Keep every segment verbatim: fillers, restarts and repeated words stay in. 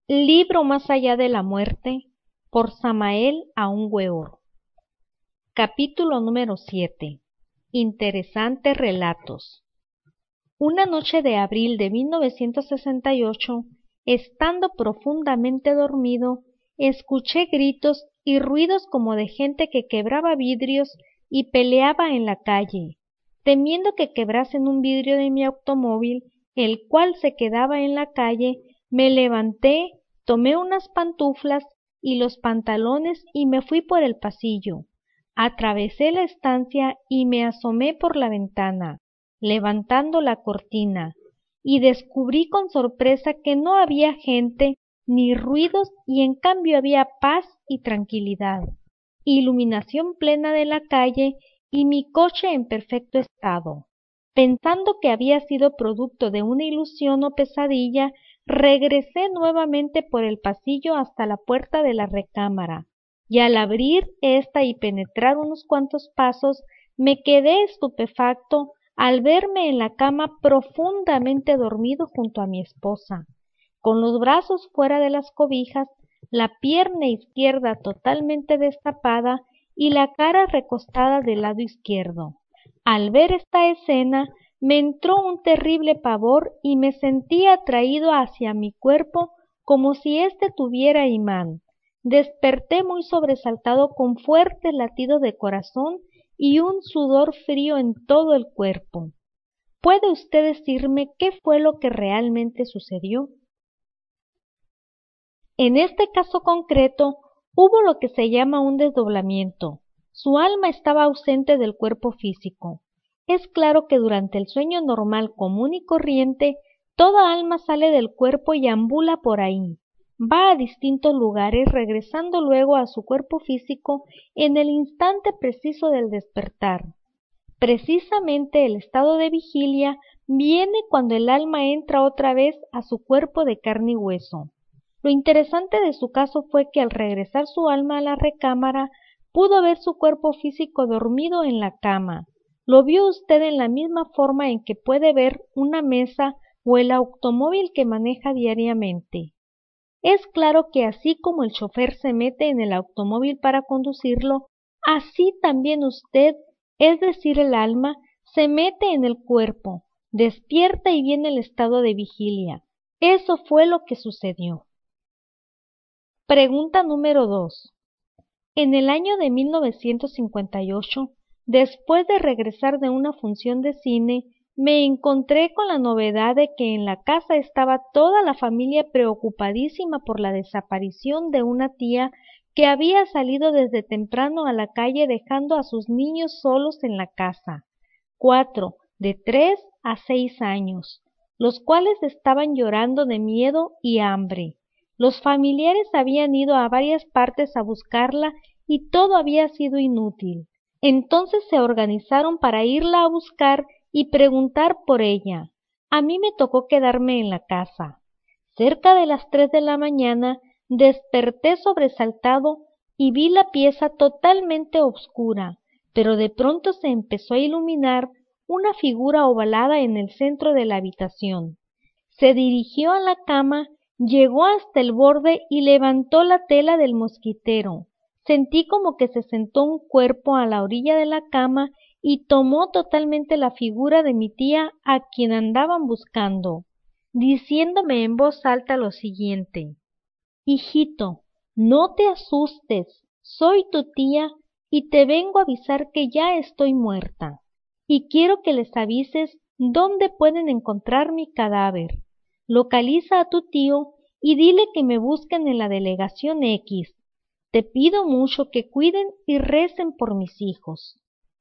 Libro Más allá de la muerte, por Samael Aun Weor. Capítulo número siete. Interesantes relatos. Una noche de abril de mil novecientos sesenta y ocho, estando profundamente dormido, escuché gritos y ruidos como de gente que quebraba vidrios y peleaba en la calle. Temiendo que quebrasen un vidrio de mi automóvil, el cual se quedaba en la calle, me levanté, tomé unas pantuflas y los pantalones y me fui por el pasillo. Atravesé la estancia y me asomé por la ventana, levantando la cortina, y descubrí con sorpresa que no había gente ni ruidos y en cambio había paz y tranquilidad, iluminación plena de la calle y mi coche en perfecto estado. Pensando que había sido producto de una ilusión o pesadilla, regresé nuevamente por el pasillo hasta la puerta de la recámara, y al abrir esta y penetrar unos cuantos pasos, me quedé estupefacto al verme en la cama profundamente dormido junto a mi esposa, con los brazos fuera de las cobijas, la pierna izquierda totalmente destapada y la cara recostada del lado izquierdo. Al ver esta escena, me entró un terrible pavor y me sentí atraído hacia mi cuerpo como si éste tuviera imán. Desperté muy sobresaltado con fuerte latido de corazón y un sudor frío en todo el cuerpo. ¿Puede usted decirme qué fue lo que realmente sucedió? En este caso concreto, hubo lo que se llama un desdoblamiento. Su alma estaba ausente del cuerpo físico. Es claro que durante el sueño normal común y corriente, toda alma sale del cuerpo y ambula por ahí. Va a distintos lugares, regresando luego a su cuerpo físico en el instante preciso del despertar. Precisamente el estado de vigilia viene cuando el alma entra otra vez a su cuerpo de carne y hueso. Lo interesante de su caso fue que al regresar su alma a la recámara, pudo ver su cuerpo físico dormido en la cama. Lo vio usted en la misma forma en que puede ver una mesa o el automóvil que maneja diariamente. Es claro que así como el chofer se mete en el automóvil para conducirlo, así también usted, es decir, el alma, se mete en el cuerpo, despierta y viene el estado de vigilia. Eso fue lo que sucedió. Pregunta número dos. En el año de mil novecientos cincuenta y ocho, después de regresar de una función de cine, me encontré con la novedad de que en la casa estaba toda la familia preocupadísima por la desaparición de una tía que había salido desde temprano a la calle dejando a sus niños solos en la casa, cuatro, de tres a seis años, los cuales estaban llorando de miedo y hambre. Los familiares habían ido a varias partes a buscarla y todo había sido inútil. Entonces se organizaron para irla a buscar y preguntar por ella. A mí me tocó quedarme en la casa. Cerca de las tres de la mañana desperté sobresaltado y vi la pieza totalmente oscura, pero de pronto se empezó a iluminar una figura ovalada en el centro de la habitación. Se dirigió a la cama, llegó hasta el borde y levantó la tela del mosquitero. Sentí como que se sentó un cuerpo a la orilla de la cama y tomó totalmente la figura de mi tía a quien andaban buscando, diciéndome en voz alta lo siguiente: «Hijito, no te asustes, soy tu tía y te vengo a avisar que ya estoy muerta, y quiero que les avises dónde pueden encontrar mi cadáver. Localiza a tu tío y dile que me busquen en la delegación X. Te pido mucho que cuiden y recen por mis hijos».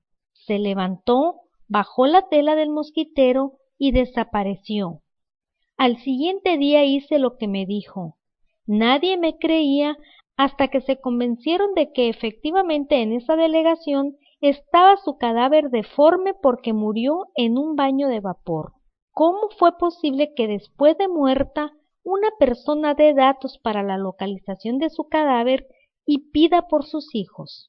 Se levantó, bajó la tela del mosquitero y desapareció. Al siguiente día hice lo que me dijo. Nadie me creía hasta que se convencieron de que efectivamente en esa delegación estaba su cadáver deforme porque murió en un baño de vapor. ¿Cómo fue posible que después de muerta una persona dé datos para la localización de su cadáver y pida por sus hijos?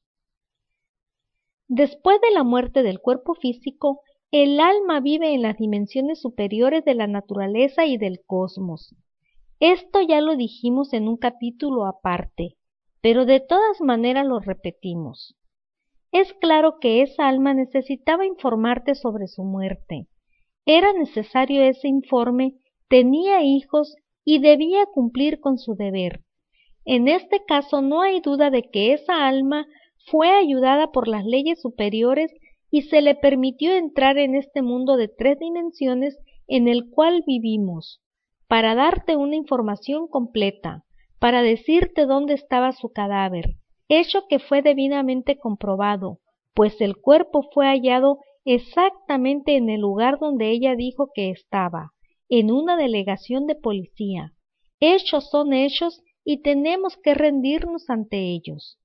Después de la muerte del cuerpo físico, el alma vive en las dimensiones superiores de la naturaleza y del cosmos. Esto ya lo dijimos en un capítulo aparte, pero de todas maneras lo repetimos. Es claro que esa alma necesitaba informarte sobre su muerte. Era necesario ese informe, tenía hijos y debía cumplir con su deber. En este caso no hay duda de que esa alma fue ayudada por las leyes superiores y se le permitió entrar en este mundo de tres dimensiones en el cual vivimos, para darte una información completa, para decirte dónde estaba su cadáver, hecho que fue debidamente comprobado, pues el cuerpo fue hallado exactamente en el lugar donde ella dijo que estaba, en una delegación de policía. Hechos son hechos y tenemos que rendirnos ante ellos.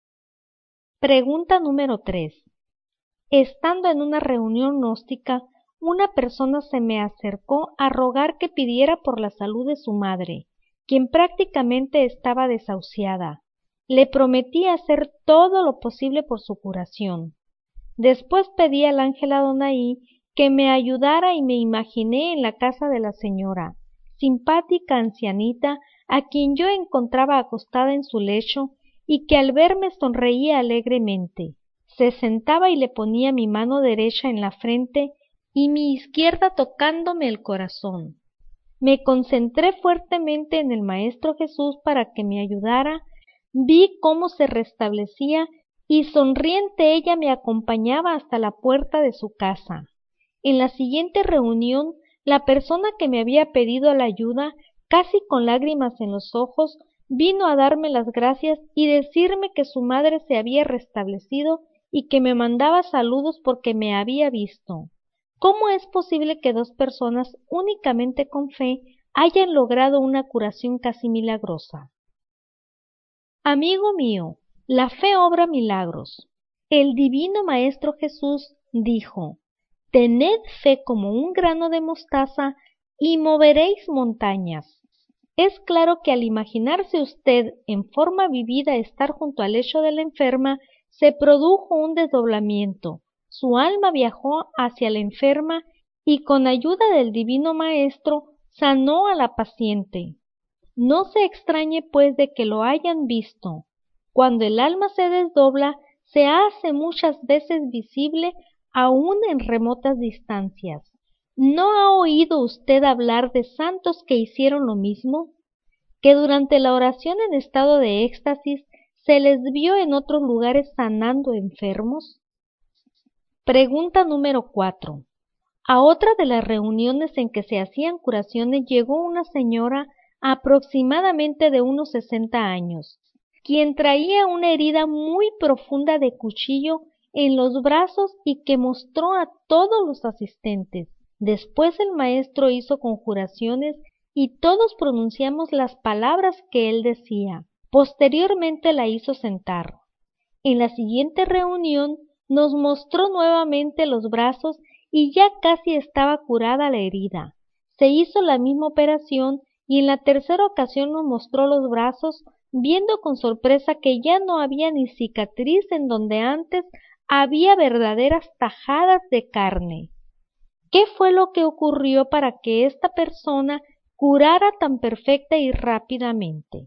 Pregunta número tres. Estando en una reunión gnóstica, una persona se me acercó a rogar que pidiera por la salud de su madre, quien prácticamente estaba desahuciada. Le prometí hacer todo lo posible por su curación. Después pedí al ángel Adonai que me ayudara y me imaginé en la casa de la señora, simpática ancianita, a quien yo encontraba acostada en su lecho y que al verme sonreía alegremente. Se sentaba y le ponía mi mano derecha en la frente y mi izquierda tocándome el corazón. Me concentré fuertemente en el Maestro Jesús para que me ayudara, vi cómo se restablecía y sonriente ella me acompañaba hasta la puerta de su casa. En la siguiente reunión, la persona que me había pedido la ayuda, casi con lágrimas en los ojos, vino a darme las gracias y decirme que su madre se había restablecido y que me mandaba saludos porque me había visto. ¿Cómo es posible que dos personas únicamente con fe hayan logrado una curación casi milagrosa? Amigo mío, la fe obra milagros. El divino Maestro Jesús dijo: tened fe como un grano de mostaza y moveréis montañas. Es claro que al imaginarse usted en forma vivida estar junto al lecho de la enferma, se produjo un desdoblamiento. Su alma viajó hacia la enferma y con ayuda del divino Maestro sanó a la paciente. No se extrañe pues de que lo hayan visto. Cuando el alma se desdobla, se hace muchas veces visible aún en remotas distancias. ¿No ha oído usted hablar de santos que hicieron lo mismo? Que durante la oración en estado de éxtasis se les vio en otros lugares sanando enfermos. Pregunta número cuatro. A otra de las reuniones en que se hacían curaciones llegó una señora aproximadamente de unos sesenta años, quien traía una herida muy profunda de cuchillo en los brazos y que mostró a todos los asistentes. Después el maestro hizo conjuraciones y todos pronunciamos las palabras que él decía. Posteriormente la hizo sentar. En la siguiente reunión nos mostró nuevamente los brazos y ya casi estaba curada la herida. Se hizo la misma operación y en la tercera ocasión nos mostró los brazos, viendo con sorpresa que ya no había ni cicatriz en donde antes había verdaderas tajadas de carne. ¿Qué fue lo que ocurrió para que esta persona curara tan perfecta y rápidamente?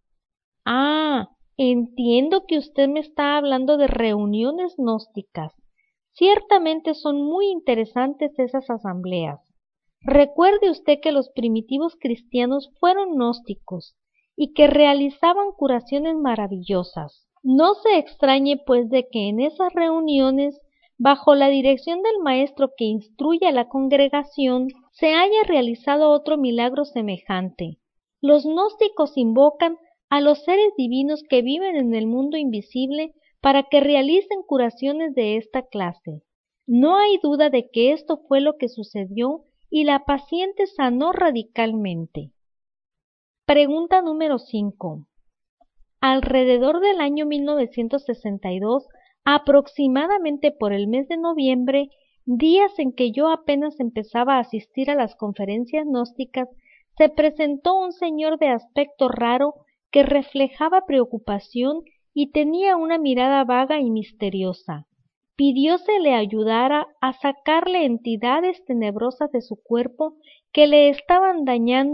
Ah, entiendo que usted me está hablando de reuniones gnósticas. Ciertamente son muy interesantes esas asambleas. Recuerde usted que los primitivos cristianos fueron gnósticos y que realizaban curaciones maravillosas. No se extrañe pues de que en esas reuniones, bajo la dirección del maestro que instruye a la congregación, se haya realizado otro milagro semejante. Los gnósticos invocan a los seres divinos que viven en el mundo invisible para que realicen curaciones de esta clase. No hay duda de que esto fue lo que sucedió y la paciente sanó radicalmente. Pregunta número cinco. Alrededor del año mil novecientos sesenta y dos, aproximadamente por el mes de noviembre, días en que yo apenas empezaba a asistir a las conferencias gnósticas, se presentó un señor de aspecto raro que reflejaba preocupación y tenía una mirada vaga y misteriosa. Pidió se le ayudara a sacarle entidades tenebrosas de su cuerpo que le estaban dañando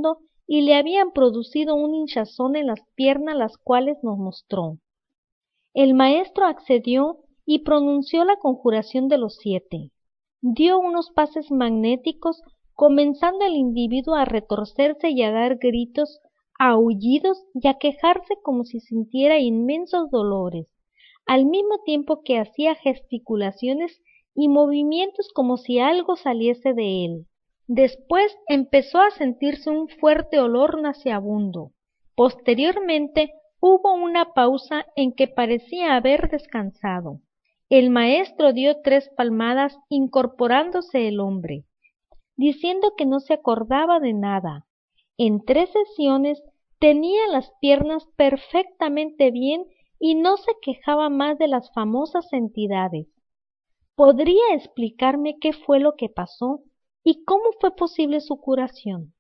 y le habían producido un hinchazón en las piernas, las cuales nos mostró. El maestro accedió y pronunció la conjuración de los siete. Dio unos pases magnéticos, comenzando el individuo a retorcerse y a dar gritos, aullidos y a quejarse como si sintiera inmensos dolores, al mismo tiempo que hacía gesticulaciones y movimientos como si algo saliese de él. Después empezó a sentirse un fuerte olor nauseabundo. Posteriormente hubo una pausa en que parecía haber descansado. El maestro dio tres palmadas incorporándose el hombre, diciendo que no se acordaba de nada. En tres sesiones tenía las piernas perfectamente bien y no se quejaba más de las famosas entidades. ¿Podría explicarme qué fue lo que pasó y cómo fue posible su curación?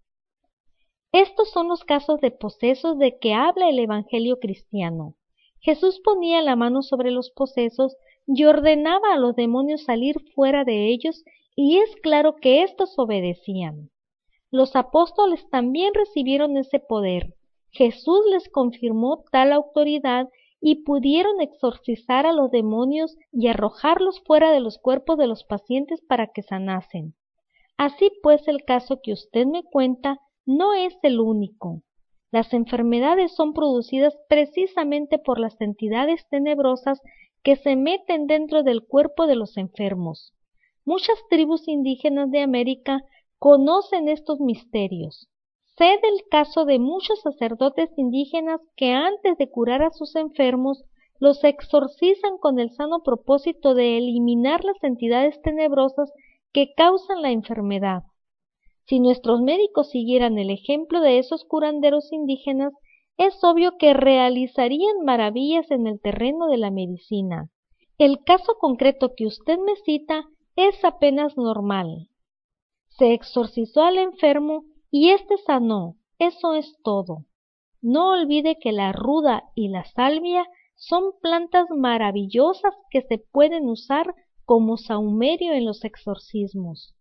Estos son los casos de posesos de que habla el Evangelio cristiano. Jesús ponía la mano sobre los posesos y ordenaba a los demonios salir fuera de ellos, y es claro que éstos obedecían. Los apóstoles también recibieron ese poder. Jesús les confirmó tal autoridad y pudieron exorcizar a los demonios y arrojarlos fuera de los cuerpos de los pacientes para que sanasen. Así pues, el caso que usted me cuenta no es el único. Las enfermedades son producidas precisamente por las entidades tenebrosas que se meten dentro del cuerpo de los enfermos. Muchas tribus indígenas de América conocen estos misterios. Sé del caso de muchos sacerdotes indígenas que antes de curar a sus enfermos los exorcizan con el sano propósito de eliminar las entidades tenebrosas que causan la enfermedad. Si nuestros médicos siguieran el ejemplo de esos curanderos indígenas, es obvio que realizarían maravillas en el terreno de la medicina. El caso concreto que usted me cita es apenas normal. Se exorcizó al enfermo y éste sanó, eso es todo. No olvide que la ruda y la salvia son plantas maravillosas que se pueden usar como sahumerio en los exorcismos.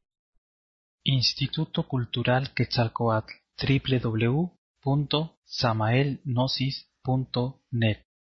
Instituto Cultural Quetzalcóatl, doble u doble u doble u punto samaelgnosis punto net